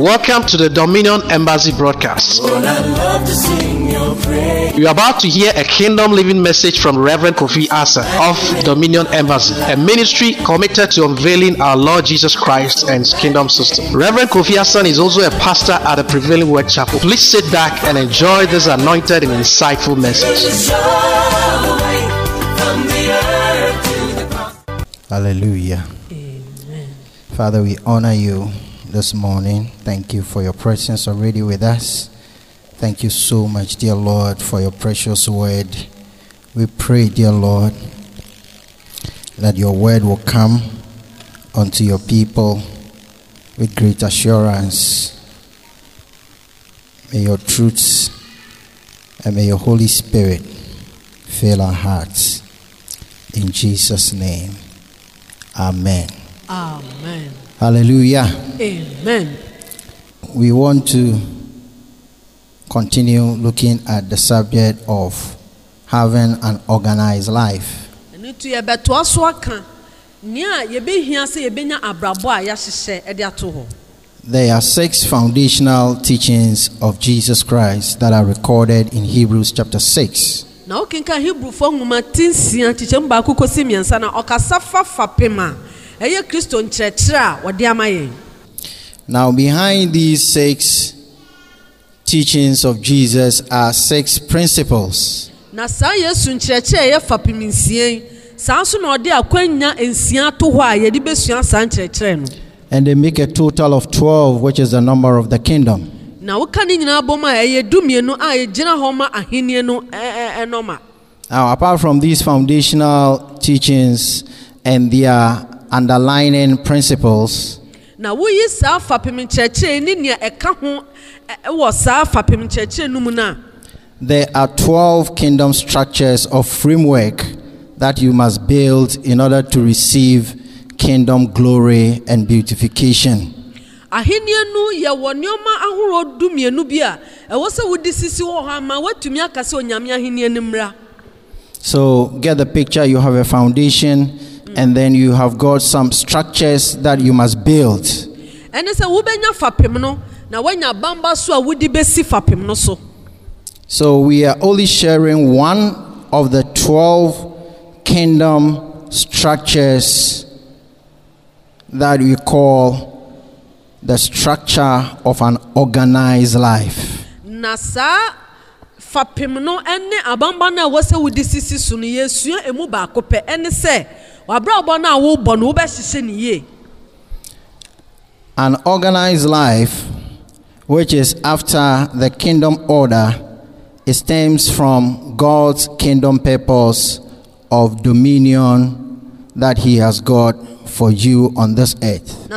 Welcome to the Dominion Embassy broadcast. You are about to hear a kingdom living message from Reverend Kofi Asa of Dominion Embassy, a ministry committed to unveiling our Lord Jesus Christ and His kingdom system. Reverend Kofi Asa is also a pastor at the Prevailing Word Chapel. Please sit back and enjoy this anointed and insightful message. Hallelujah. Amen. Father, we honor you this morning. Thank you for your presence already with us. Thank you so much, dear Lord, for your precious word. We pray, dear Lord, that your word will come unto your people with great assurance. May your truths and may your Holy Spirit fill our hearts. In Jesus' name, amen. Amen. Hallelujah. Amen. We want to continue looking at the subject of having an organized life. There are 6 foundational teachings of Jesus Christ that are recorded in Hebrews chapter 6. Now behind these 6 teachings of Jesus are 6 principles. And they make a total of 12, which is the number of the kingdom. Now, apart from these foundational teachings and their underlining principles, there are 12 kingdom structures of framework that you must build in order to receive kingdom glory and beautification. So get the picture. You have a foundation, and then you have got some structures that you must build. So we are only sharing one of the 12 kingdom structures that we call the structure of an organized life. An organized life, which is after the kingdom order, it stems from God's kingdom purpose of dominion that He has got for you on this earth.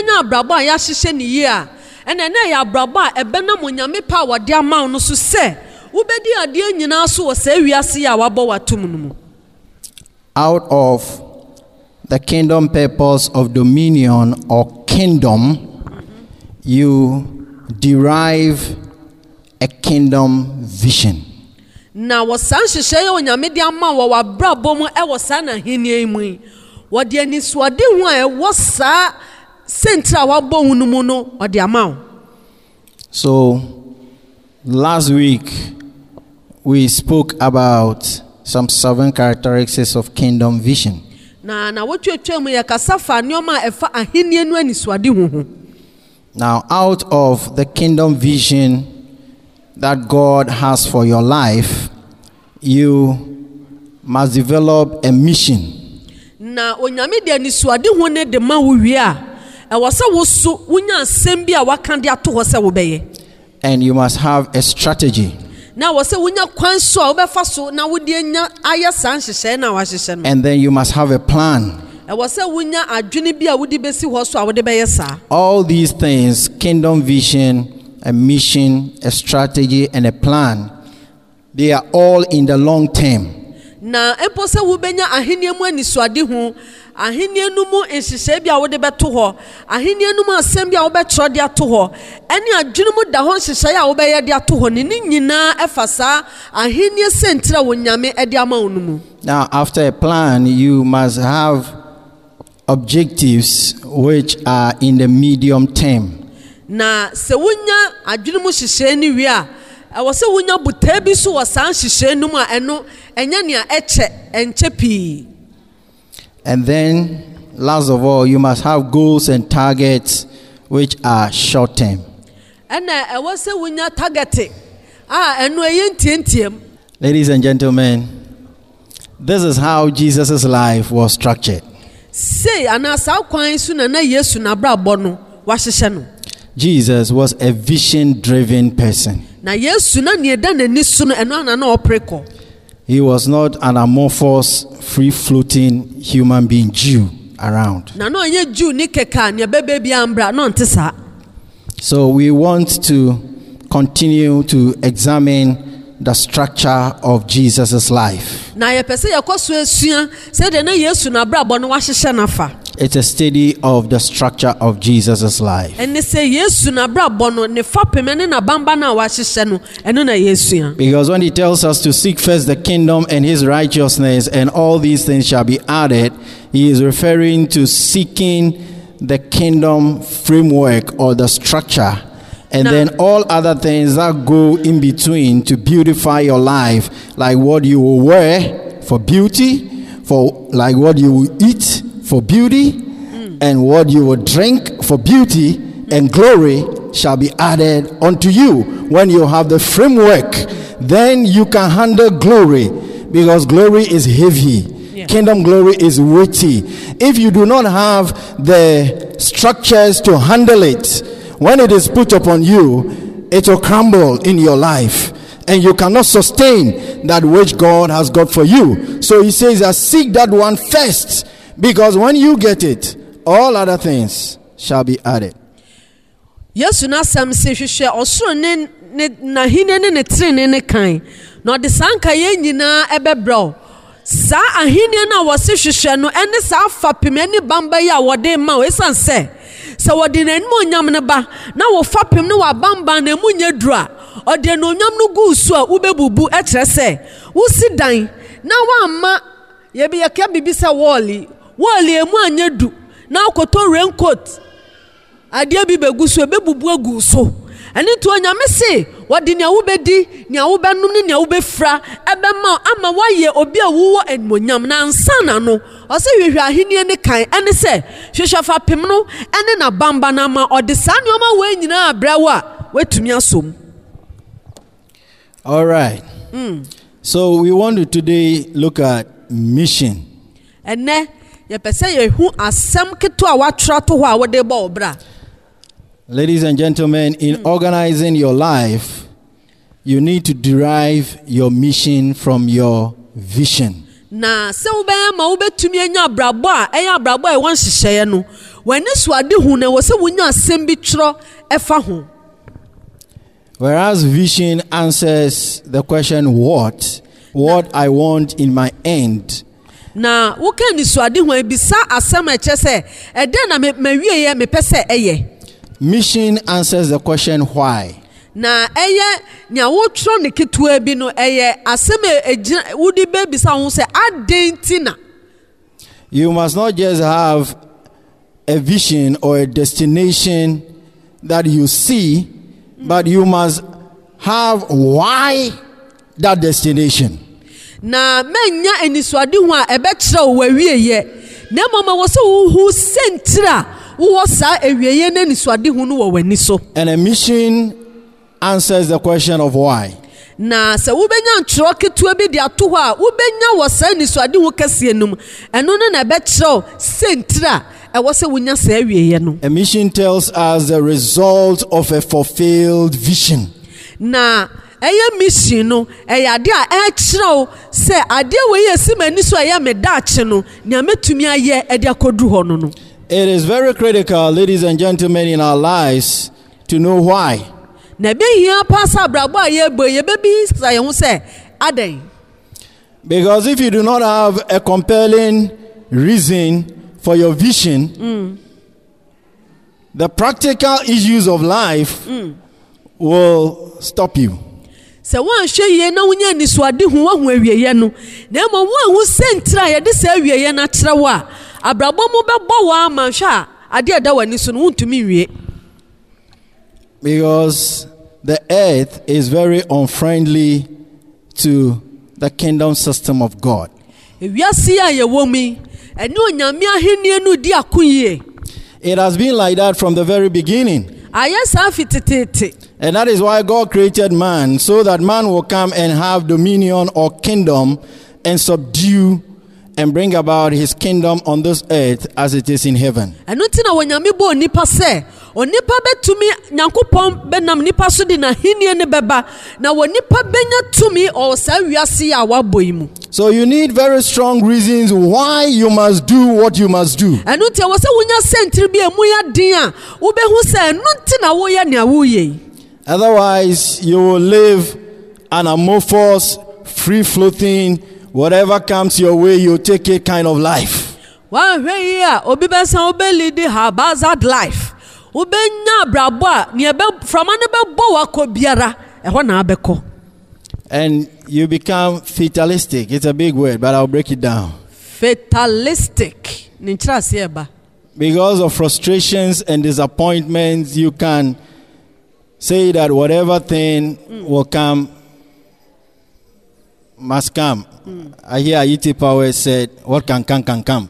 Out of the kingdom purpose of dominion or kingdom, you derive a kingdom vision. Now, what so last week we spoke about some 7 characteristics of kingdom vision. Now, out of the kingdom vision that God has for your life, you must develop a mission. And you must have a strategy. And then you must have a plan. All these things, kingdom vision, a mission, a strategy, and a plan, they are all in the long term. Now, after a plan, you must have objectives which are in the medium term. na se wunya adwene mu hyehyɛ ni wi a ɛwɔ se wunya butaa bi so wɔ san hyehyɛ no mu a ɛno ɛnya nea ɛnkyɛ pii. And then last of all, you must have goals and targets which are short term. Ɛna ɛwɔ se wunya target a ɛno ɛyɛ ntientiam. Ladies and gentlemen, this is how Jesus' life was structured. Say anasa kwan su na Yesu na brabɔ no wahyehyɛ no. Jesus was a vision-driven person. Na Yesu na ne da n'ani so no ɛno ana na ɔprekɔ. He was not an amorphous, free-floating human being Jew around. Na no ɔnyɛ Jew ni keka ne bebe bi ambra no nte saa. So we want to continue to examine the structure of Jesus' life. Na yɛpɛsɛ yɛkɔso esua sɛ de na Yesu na brabɔ no wahyehyɛ nafa. It's a study of the structure of Jesus' life. Ɛne sɛ Yesu na brabɔ no ne fapem ne na bamba na wahyehyɛ no ɛno na Yesu. Because when he tells us to seek first the kingdom and his righteousness and all these things shall be added, he is referring to seeking the kingdom framework or the structure. And then all other things that go in between to beautify your life, like what you will wear for beauty, for like what you will eat for beauty, and what you will drink for beauty and glory shall be added unto you. When you have the framework, then you can handle glory, because glory is heavy. Yeah. Kingdom glory is weighty. If you do not have the structures to handle it, when it is put upon you, it will crumble in your life, and you cannot sustain that which God has got for you. So he says, seek that one first, because when you get it, all other things shall be added. Yesu na sam se hwehwe osoro ne na hine ne trene ne kan na de sanka ye nyina ebebro sa ahine na wo se hwehwe no ene sa fapem ani bamba ya wo de ma o esan se wodi na nmu onyam ne ba na wo fapem ne wa bamba na mu nya dura o de no onyam no gu so a ubebubu e kire se wo si dan na wa ma ye bi yaka bibisa woli emu anya du na okoto raincoat adia bi begu so bebubu agu so ene to onyame se wodi ne awobedi ne awobenu ne awobefra ebe ma ama waye obi awuwo enmonyam na ansana no o se hwehwe ahenie ne kan ene se hwehwe fapem no ene na bamba na ma odi sa ne oma we nyina abrawo a wetumi asom. All right. So we want to today look at mission. Ene ye pese ye hu asem keto a watra to ho a wode ba obra. Ladies and gentlemen, in organizing your life, you need to derive your mission from your vision. Na se ube ma ubetumi anya abrabo a eya abrabo e won hyehyeye no wani so ade hu na wo se wonya asem bi tro efa ho. Whereas vision answers the question what I want in my end. Na wo kan ni so ade hu ebisa asem a che se ede na mawie ye me pese eye. Mission answers the question why. Na eye nya wo tro ne ketua bi no eye asem wudi be bisa ho se adentina. You must not just have a vision or a destination that you see, but you must have why that destination. Na menya enisuade hu a ebe kire wo wawie ye na mama wo se hu sentra wo sa ewieye na enisuade hu no wo wani so. And a mission answers the question of why. Na se wo benya ntro ketua bi de ato ho a wo benya wo sa enisuade hu kase enum eno no na ebe kire sentra e wo se wonya sa ewieye no. A mission tells us the result of a fulfilled vision. Na eye mission no ade a kire se ade we yesi mani so eye me daache no nya metumi aye ade akodu ho no. It is very critical, ladies and gentlemen, in our lives to know why. Na be hia pass abrabo aye bo ye bebi sa ye hu se adan. Because if you do not have a compelling reason for your vision, the practical issues of life will stop you. Se wan hwe ye na wonya nisuade hu wa hu awieye no na mo wan hu sentra ye de sa awieye na kire wo a abrabo mo bebo wo ama hwe a ade da wani so no ntumi wie. Because the earth is very unfriendly to the kingdom system of God. It has been like that from the very beginning. And that is why God created man, so that man will come and have dominion or kingdom and subdue and bring about his kingdom on this earth as it is in heaven. Onipa betumi nyankopon benam nipa so di na hinie ne beba na wonipa benya tumi o sa wiase ya waboyimu. So you need very strong reasons why you must do what you must do. Enu tie wo se wonya sentiri bi emu ya din a wo behu se enu nti na wo ye ne wo ye. Otherwise you will live an amorphous, free floating, whatever comes your way you take it kind of life. Wa hwe yi a obi besan obeli di haphazard life. And you become fatalistic. It's a big word, but I'll break it down. Fatalistic. Because of frustrations and disappointments, you can say that whatever thing will come must come. I hear E.T. Powers said, what can come.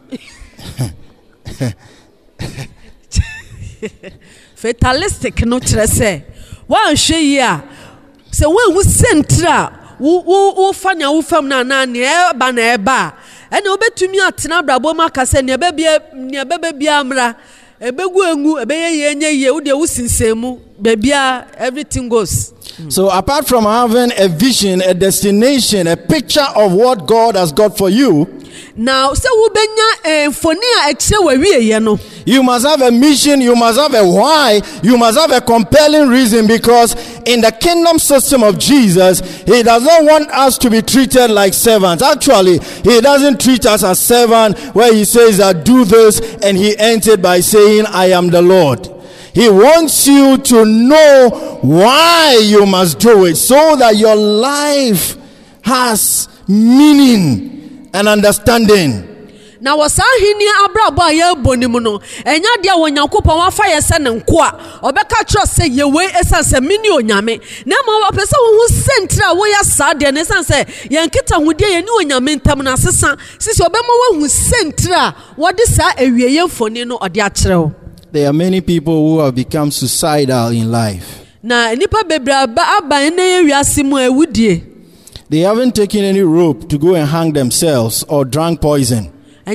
Fatalistic no trese wan hwe yi a se wan hu sentra wo fanya wo fam na ne e ba na e ba ene obetumi atena brabo maka se ne bebe bia amra ebegu engu ebeye enye wo de wo sinsemu bebia everything goes. So apart from having a vision, a destination, a picture of what God has got for you, now so wo benya foni a ekse wawie ye no, you must have a mission, you must have a why, you must have a compelling reason, because in the kingdom system of Jesus, he does not want us to be treated like servants. Actually, he doesn't treat us as servants where he says that do this and he ends it by saying I am the Lord. He wants you to know why you must do it, so that your life has meaning and understanding. Na wasa hini abrabo aye bonimu no enya dia wonyankopon wafa yese ne nko a obeka tro se yewe esanse mini onyame na ma wapese wo hu sentra wo ya sade ne sanse yenkita hudie ye ni onyame ntam na sesa sisi obema wo hu sentra wode sa awieye mfoni no ode a kire. There are many people who have become suicidal in life. Na nipa bebraba aban na wiase mu awudie. They haven't taken any rope to go and hang themselves or drank poison. But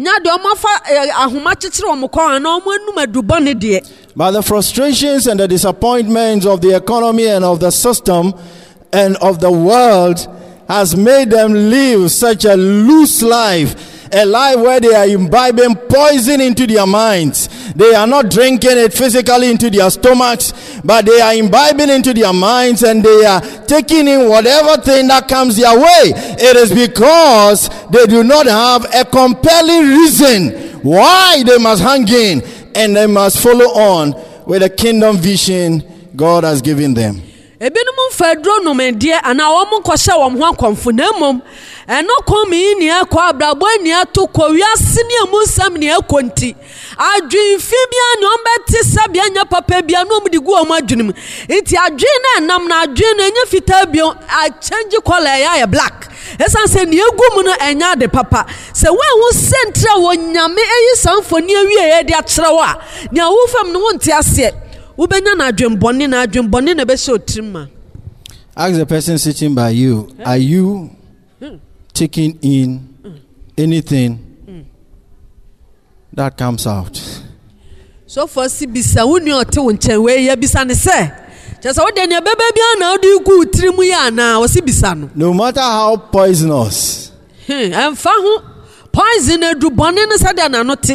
the frustrations and the disappointments of the economy and of the system and of the world has made them live such a loose life. A life where they are imbibing poison into their minds. They are not drinking it physically into their stomachs, but they are imbibing into their minds and they are taking in whatever thing that comes their way. It is because they do not have a compelling reason why they must hang in, and they must follow on with the kingdom vision God has given them. Ebinum fedro no medie ana wo mo kwhye wo ho akonfo na mom eno komi ni akwa abrabo ni atoko wiase ni amusam ni akonti adwinfi bia ni ombeti sabia nya papa bia no mudi gu o madwunim enti adwen na nam na adwen na nya fita bio a change color ya black esanse ni egum no enya de papa se we hu sentra wo nyame eyi samfoni awie ye de akyerewa ni awufam no wonte ase. Ask the person sitting by you, are you taking in anything that comes out? So for Sibisa, who or two and way ya bisane say. Just what then your baby now do good trimuyana or Sibisano. No matter how poisonous. I'm found poison a do bonnet sadana not.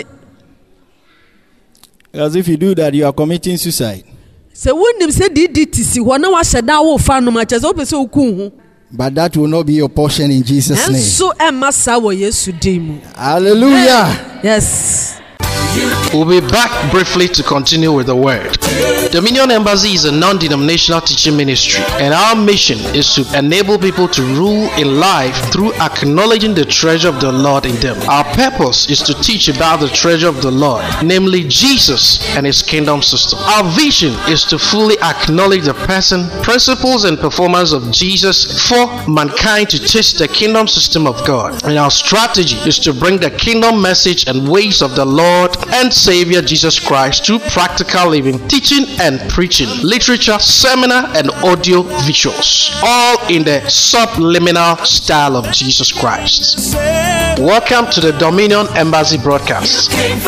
Because if you do that, you are committing suicide. So when them say DDTC, one hour said that will find no much as open so cool. But that will not be your portion in Jesus' name. So Emma Sawa, yes, you demo. Hallelujah. Yes. We'll be back briefly to continue with the word. Dominion Embassy is a non-denominational teaching ministry, and our mission is to enable people to rule in life through acknowledging the treasure of the Lord in them. Our purpose is to teach about the treasure of the Lord, namely Jesus and His kingdom system. Our vision is to fully acknowledge the person, principles, and performance of Jesus for mankind to taste the kingdom system of God. And our strategy is to bring the kingdom message and ways of the Lord and Savior Jesus Christ through practical living, teaching and preaching, literature, seminar, and audio visuals, all in the subliminal style of Jesus Christ. Welcome to the Dominion Embassy broadcast.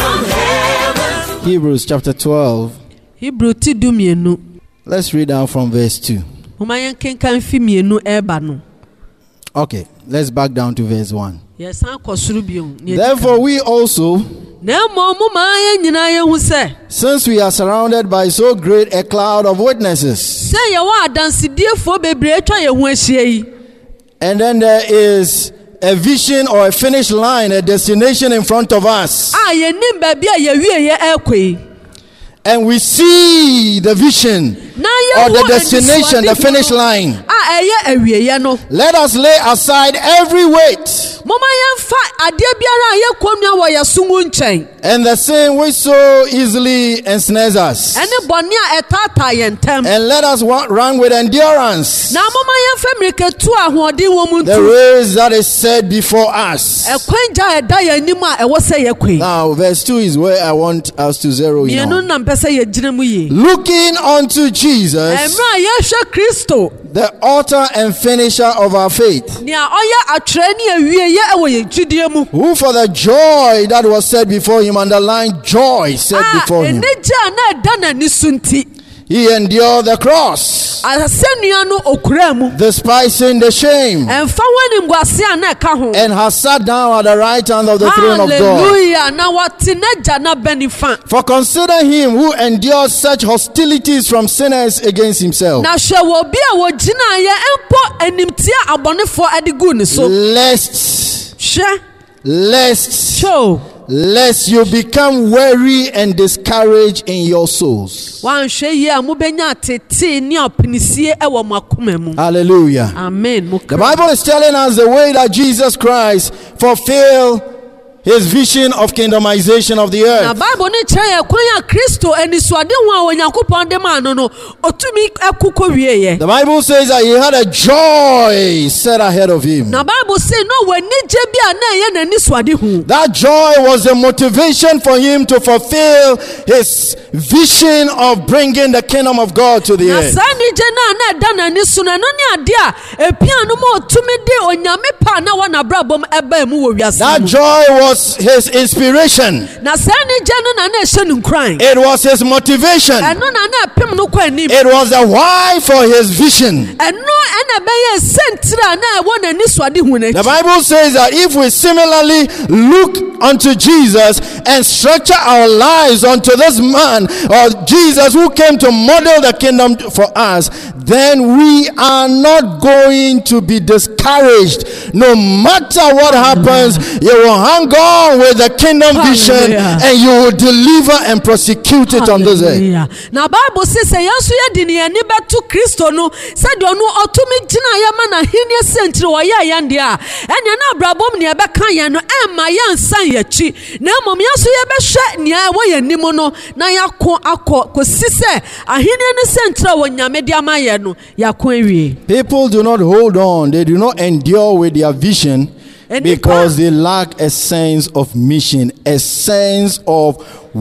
Hebrews chapter 12. Hebrew ti du mienu. Let's read down from verse 2. Moma yen kenkan fi mienu eba no. Okay, let's back down to verse 1. Yes, an kosuru biom. Therefore we also, Na mo moma yen nyina yen hu se. since we are surrounded by so great a cloud of witnesses, Se ye wa adansidiefo bebre atwa ye hu ahia yi. and then there is a vision or a finish line, a destination in front of us, Ye nim ba bia ye wie ye ekwe. and we see the vision Na or ye the destination, the finish line. Eye awie ye no. Let us lay aside every weight Moma yen fa ade biara ye kwonua wo ye sungu nchen. and the sin which so easily ensnares us, Ene bone a etata ye ntem. and let us run with endurance Na moma yen fa mrike tu ahoɔden wo mu the ntu. race that is set before us. Ekwenja eda ye nim a ɛwɔ sɛ ye kwe. Now, verse 2 is where I want us to zero in Mienu on. na mpɛ sɛ ye gyina mu yi. Looking unto Jesus, Emra ye hwɛ Kristo. the author and finisher of our faith, Nea ɔyɛ atwerɛ ne awie ye ɛwɔ ye gyidie mu. who for the joy that was set before him, underlined joy set before him, Enegya na ɛda n'ani so nti. he endured the cross, Asɛnnua no okura mu. despising the shame, Ɛmfa ho animguase a na ɛka ho. and has sat down at the right hand of the throne of God. Hallelujah. Na wɔte n'agya na bɛni fa. For consider him who endured such hostilities from sinners against himself, Na hwɛ wɔ obi a wɔgyina yɛ mpo animtia abɔnefoɔ ɛde gu ne so. lest Hwɛ. lest you become weary and discouraged in your souls. Wanhwɛ yi a mobɛnya atete ne apinisie ɛwɔ mo akoma mu. Hallelujah. Amen. The Bible is telling us the way that Jesus Christ fulfilled his vision of kingdomization of the Na earth. Bible ne kyerɛ yɛ kwan a Kristo anisuade ho a Onyankopɔn de maa no no otumi ɛkokɔ wie yɛ. The Bible says that he had a joy set ahead of him. Na Bible say no wanigye bi a na ɛyɛ n'anisuade ho. That joy was the motivation for him to fulfill his vision of bringing the kingdom of God to the Na earth. saa anigye na ɛda n'ani so na ɛno ne ade a epia no ma otumi de onyame pa na wɔ n'abrabɔ mu ɛbaa mu wɔ wiase That mu. joy was his inspiration. Na saa anigye no na ɛhyɛ no nkuran. It was his motivation. Ɛno na ɛpem no kɔ anim. It was the why for his vision. Ɛno ɛna ɛbɛyɛ sentire a na ɛwɔ n'anisuade ho The n'akyi. Bible says that if we similarly look unto Jesus and structure our lives unto this man or Jesus who came to model the kingdom for us, then we are not going to be discouraged. No matter what happens, you will hang on with the kingdom vision Hallelujah. and you will deliver and prosecute it on this earth. Hallelujah. Na Bible says sɛ yɛn nso yɛde ne yɛn ani bɛto Kristo no sɛdeɛ ɔno ɔtumi gyina yɛ ma n'ahenni sentire wɔyɛ yɛn deɛ a ɛnea na abrabɔ mu nea ɛbɛka yɛn no ɛmma yɛnsan yɛn akyi na mmom yɛn nso yɛbɛhwɛ nea ɛwɔ yɛn anim no na yɛako akɔ kɔsi sɛ ahenni ne sentire a wɔ Nyame de ama yɛn no yɛako awie. People do not hold on, they do not endure with their vision And because they lack a sense of mission, a sense of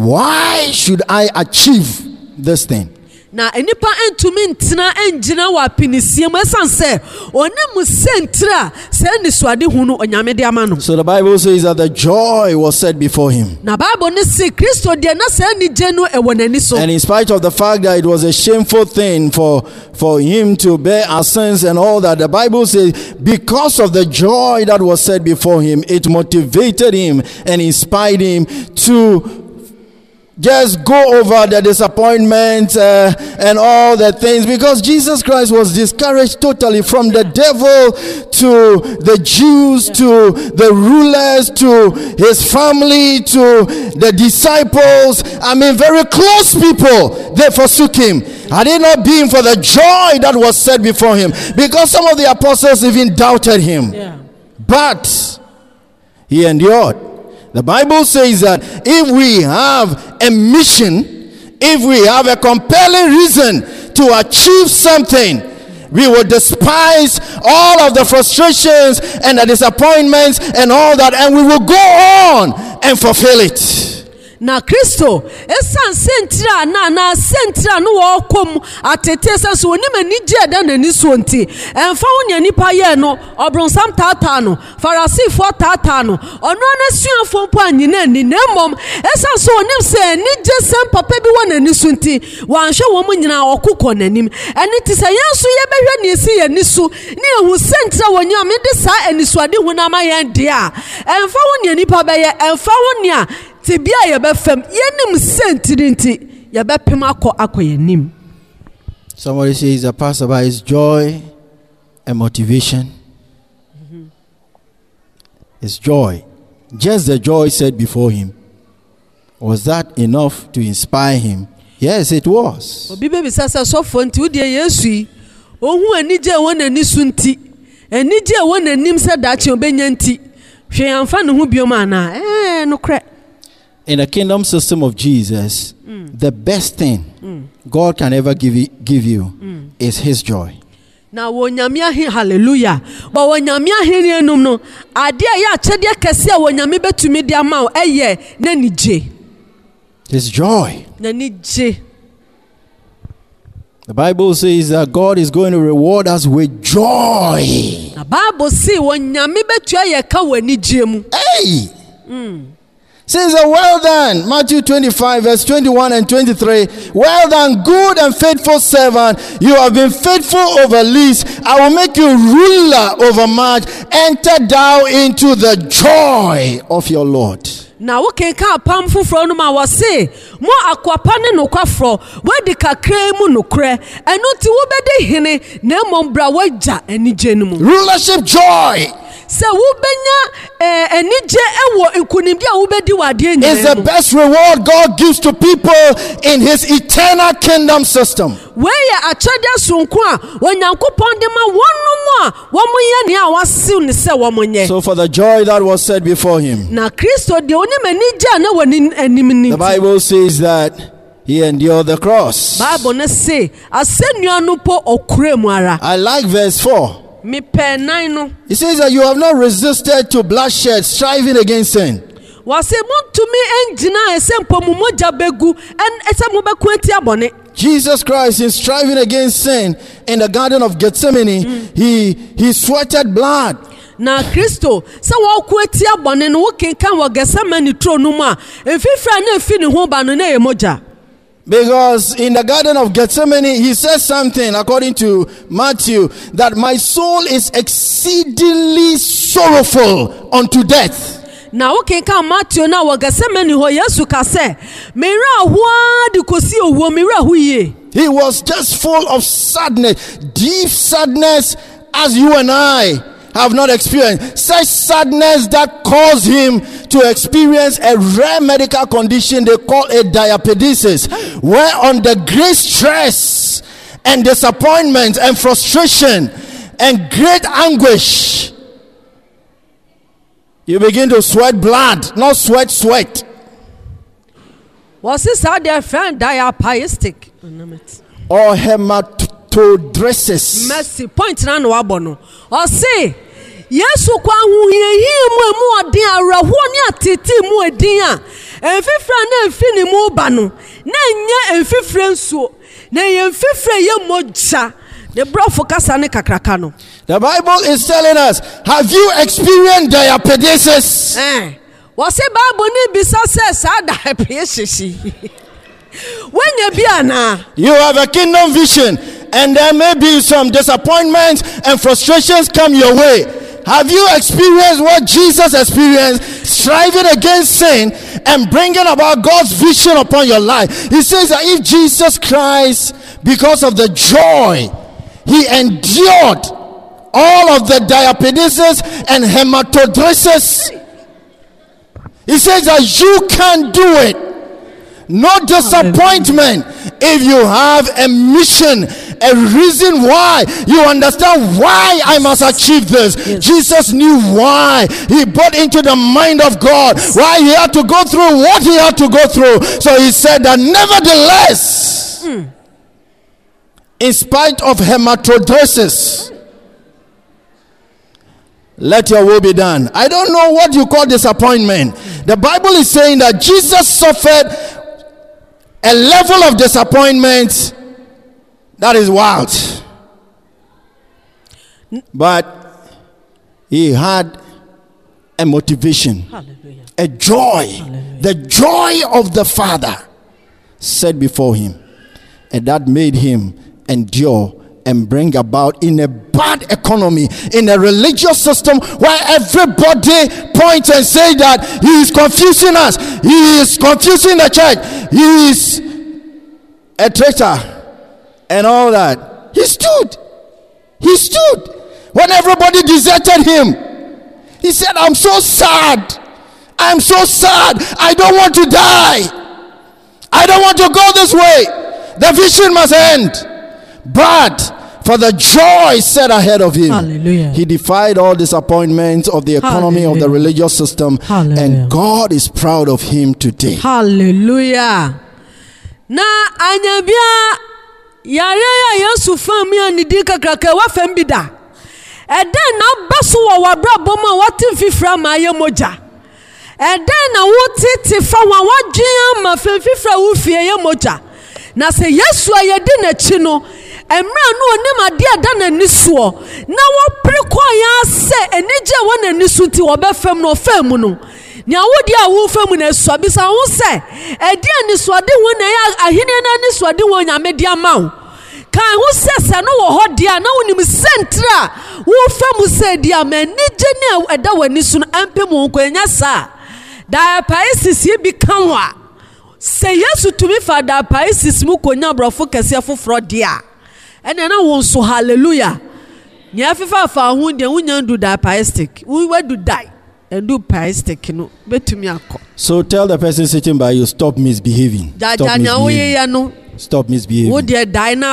why should I achieve this thing. Na enipa entumi ntena engyina wɔ apinisie mu esan sɛ ɔne mu sentire a sɛ nisuade hu no Onyame de ama no. So the Bible says that the joy was set before him. Na Bible ne se Kristo deɛ na sɛ anigye no ɛwɔ n'ani so. And in spite of the fact that it was a shameful thing for him to bear our sins and all that, the Bible says because of the joy that was set before him, it motivated him and inspired him to just go over the disappointments and all the things, because Jesus Christ was discouraged totally, from the devil to the Jews to the rulers to his family to the disciples. I mean, very close people, they forsook him. Had it not been for the joy that was set before him, because some of the apostles even doubted him. But he endured. The Bible says that if we have a mission, if we have a compelling reason to achieve something, we will despise all of the frustrations and the disappointments and all that, and we will go on and fulfill it. Na Kristo esan sentra na sentra no wokom atete senso onim anije da nani so nti emfa wonya nipa ye no obronsam tata no Pharisee tata no ono na suafo mpo anyina ni nemom esan so onim se anije sem papa bi wona ni so nti wanhwe wo mu nyina okukọ nanim eni ti se yenso ye behwe ni esi ye ni so ni ehu sentra wonya me de sa enisuade hu na ma yen de a emfa wonya nipa be ye emfa wonya tibia yebefem yenim sentirinti yebepem akoyenim. Somebody says a pastor by his joy and motivation. His joy, just the joy set before him, was that enough to inspire him? Yes, it was. Obi be sasa so fonti wo de Yesu ohu anije wona ni sunti anije wona nim se dachi obenya nti hwe amfa ne ho bioma na no kre. In the kingdom system of Jesus, the best thing God can ever give you is his joy. Na wonyame ahe, hallelujah. Ba wonyame ahe ni enum no ade ya chede kese a wonyame betumi de ama eye na nije. His joy. Na nije. The Bible says that God is going to reward us with joy. The Bible says wonyame betu ye ka wanije mu. Hey! Says, well done, Matthew 25, verse 21 and 23. Well done, good and faithful servant. You have been faithful over least. I will make you ruler over much. Enter thou into the joy of your Lord. Na wo kenka apam foforo no ma wo se mo akwapa ne no kwafro we de kakra mu no kre eno ti wo bede hene na mombra wagya anije no mu. Rulership joy. Se wo benya anije ewo nkunimdi a wo bedi wade nyina. Is the best reward God gives to people in his eternal kingdom system. We ya achade sonko a onyankopon de ma wonu mu a wo moye ne a wasiw ne se wo monye. So for the joy that was set before him, na Kristo de oni manija na woni anim ni. The Bible says that he endured the cross. Bible na say asenua no po okure mu ara. I like verse 4. Me pe 9 no. He says that you have not resisted to bloodshed, striving against sin. Was a month to me engina esempo mu moja begu en esemu beku enti abone. Jesus Christ, in striving against sin in the Garden of Gethsemane, he sweated blood. Na Kristo se wo ku enti abone no wo kenkan wo Gethsemane throne mu a enfifra na efi ne ho ba no na emoja. Because in the Garden of Gethsemane, he says something, according to Matthew, that my soul is exceedingly sorrowful unto death. Na okay kan Matthew na wo Gethsemane ho Yesu ka se mera ho adi kosi owo mera ho ye. He was just full of sadness, deep sadness, as you and I have not experienced. Such sadness that caused him to experience a rare medical condition they call a diapedesis, where under great stress and disappointment and frustration and great anguish, you begin to sweat blood, not sweat. Was this how their friend diapistic? Or hematodresis. Mercy point na no abono. Or say Yesu kwa hu yehi mu odin awraho ni atete mu odin a enfifra na enfini mu ba no na nya enfifra nsuo na enfifra ye moja the brofo kasa ne kakraka no. The Bible is telling us, have you experienced diapedesis? Was a Bible ni bisa se sa diapedesis. When you be ana, you have a kingdom vision, and there may be some disappointments and frustrations come your way. Have you experienced what Jesus experienced, striving against sin and bringing about God's vision upon your life. He says that if Jesus Christ, because of the joy, he endured all of the diapedesis and hematodresis, he says that you can do it. No disappointment. If you have a mission, a reason why, you understand why I must achieve this. Yes. Jesus knew why. He brought into the mind of God why he had to go through what he had to go through. So he said that nevertheless, in spite of hematodresis, let your will be done. I don't know what you call disappointment. The Bible is saying that Jesus suffered a level of disappointment that is wild. But he had a motivation, hallelujah, a joy, hallelujah, the joy of the Father set before him. And that made him endure and bring about in a bad economy, in a religious system where everybody points and say that he is confusing us, he is confusing the church, he is a traitor and all that. He stood when everybody deserted him. He said, I'm so sad, I don't want to die, I don't want to go this way, the vision must end. But for the joy set ahead of him, hallelujah, he defied all disappointments of the economy, hallelujah, of the religious system, hallelujah, and God is proud of him today. Hallelujah. Na anyabia yare ya Yesu fami anidika kraka wa fambida. Eden na baso wa brabo ma watin fifra ma ye moja. Eden na wotiti fa wa wadwen ma fifra wo fie ye moja. Na se Yesu ayedi na chi no emra no onim ade ada na nisuo na wo preko ya se enije wo na nisu ti wo be fam no fam no nya wodi a wo fam na so bisa wo se ade aniso ade wo na ya ahine na aniso ade wo nya medi amawo kan wo se no wo ho dia na wonim sentra wo fam se dia manije ne eda wani su no ampem wo kwanya sa da paisis ye bi kanwa se Yesu tumi fa da paisis mu konya brofo kese foforo dia ene na won so hallelujah nya fifa fa hu de wunya ndu da paistic we do die and do paistic no betumi akọ. So tell the person sitting by you, stop misbehaving. Stop misbehaving.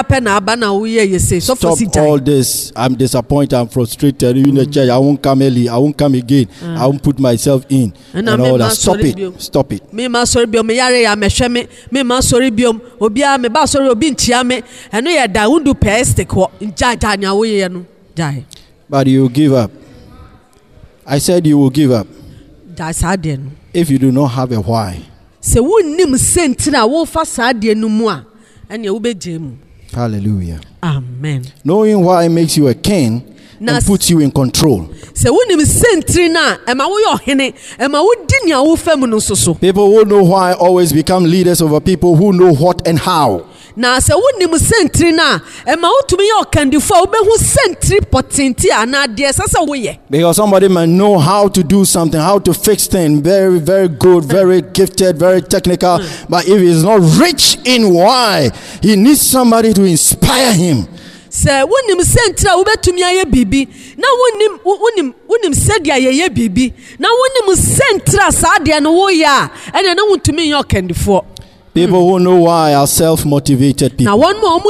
Stop all this. I'm disappointed, I'm frustrated in the church. I won't come early, I won't come again, I won't put myself in and all that. Stop it. Me ma sorry biom yare ya mehwe me ma sorry biom obi a me ba sorry obi ntia me eno ye da wondu pestic ho njaja nya wo ye no jai. But you give up. I said you will give up. That's hard. If you do not have a why. Se wonnim sentina wo fa saade no mu a ene wo begem. Hallelujah. Amen. Knowing why makes you a king and puts you in control. Se wonnim sentina ema wo yo hene ema wo di nia wo fam no so. People who know why always become leaders over people who know what and how. Na se wonnim sentri na ema wotumi ye okandifo obehu sentri potenti ana de sasa wo ye. Because somebody might know how to do something, how to fix things, very very good, very gifted, very technical, but if he's not rich in why, he needs somebody to inspire him. Se wonim sentra wobetumi aye bibi na wonim sedia ye bibi na wonim sentra saade no wo ya ene na wotumi ye okandifo. People who know why are self-motivated people. Now one more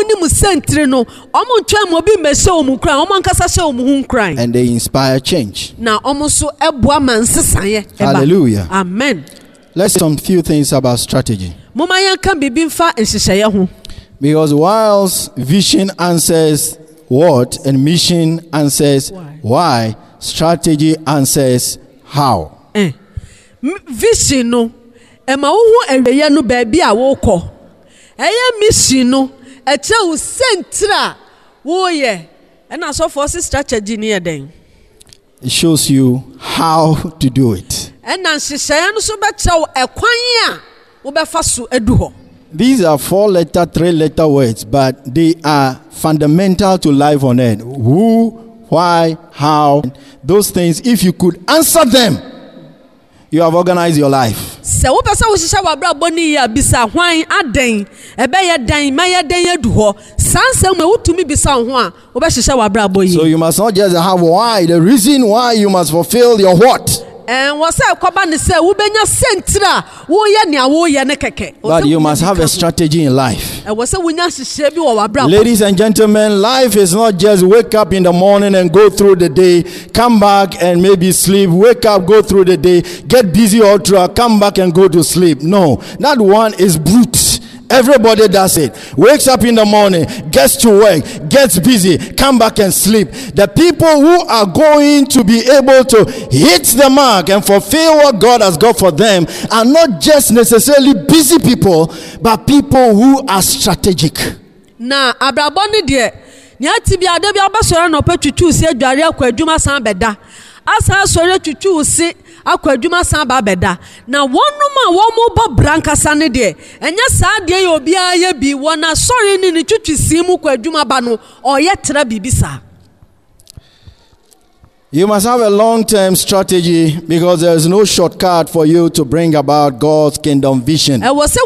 and they inspire change. Hallelujah. Amen. Let's some few things about strategy. Because whilst vision answers what and mission answers why, strategy answers how. Vision no ema wo eweye no ba bia wo kọ eye mission no e che wo sentra wo ye na so for strategy ni eden. It shows you how to do it. And na nhyehyɛ no so be che wo ekwan a wo be fa so adu ho. These are 4-letter, 3-letter words, but they are fundamental to life on earth. Who, why, how, those things, if you could answer them, you have organized your life. Se wo pesa wo hihye wabrabo ni ya bisa hwan aden ebe ye dan ma ye den edu ho sansem e wutumi bisa ho a wo be hihye wabrabo yi. So you must not just have why, the reason why you must fulfill your what. But you must have a strategy in life. Ladies and gentlemen, life is not just wake up in the morning and go through the day, come back and maybe sleep, wake up, go through the day, get busy all through, come back and go to sleep. No, that one is brute. Everybody does it. Wakes up in the morning, gets to work, gets busy, come back and sleep. The people who are going to be able to hit the mark and fulfill what God has got for them are not just necessarily busy people, but people who are strategic. Na abraboni die nyati bi ade bi abasoro na opetwitwu si adware akwadwuma san beda asa soro twitwu si akwadwuma san ba beda na wonuma womo bo brankasa ne de enya saa de ye obi aye bi wona sori ni ni twitwisi mu kwadwuma ba no oye tra bibisa. You must have a long-term strategy because there is no shortcut for you to bring about God's kingdom vision. Hallelujah.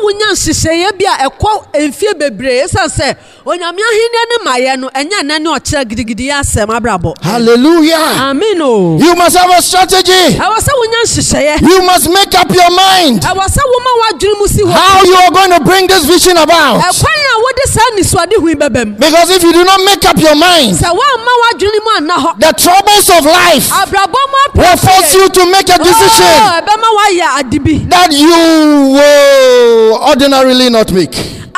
Amen. You must have a strategy. You must make up your mind how you are going to bring this vision about. Because if you do not make up your mind, the troubles of life will force you to make a decision that you will ordinarily not make.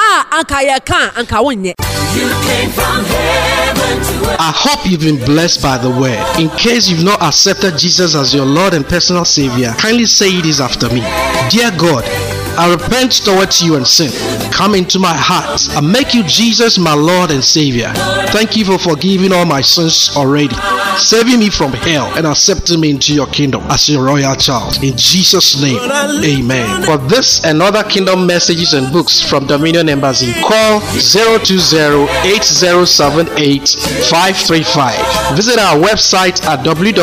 I hope you've been blessed by the word. In case you've not accepted Jesus as your Lord and personal Savior, kindly say this after me. Dear God, I repent towards you and sin. Come into my heart and make you Jesus my Lord and Savior. Thank you for forgiving all my sins already, saving me from hell and accepting me into your kingdom as your royal child. In Jesus' name, amen. For this and other kingdom messages and books from Dominion Embassy, call 020-8078-535. Visit our website at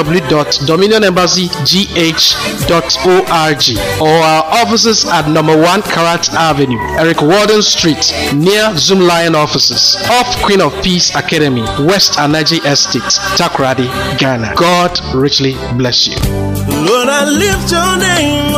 www.dominionembassygh.org or our offices at number 1 Karat Avenue, Eric Warden Street, near Zoom Lion offices, off Queen of Peace Academy, West Anaji Estate, Takoradi, Ghana. God richly bless you. Lord, I lift your name.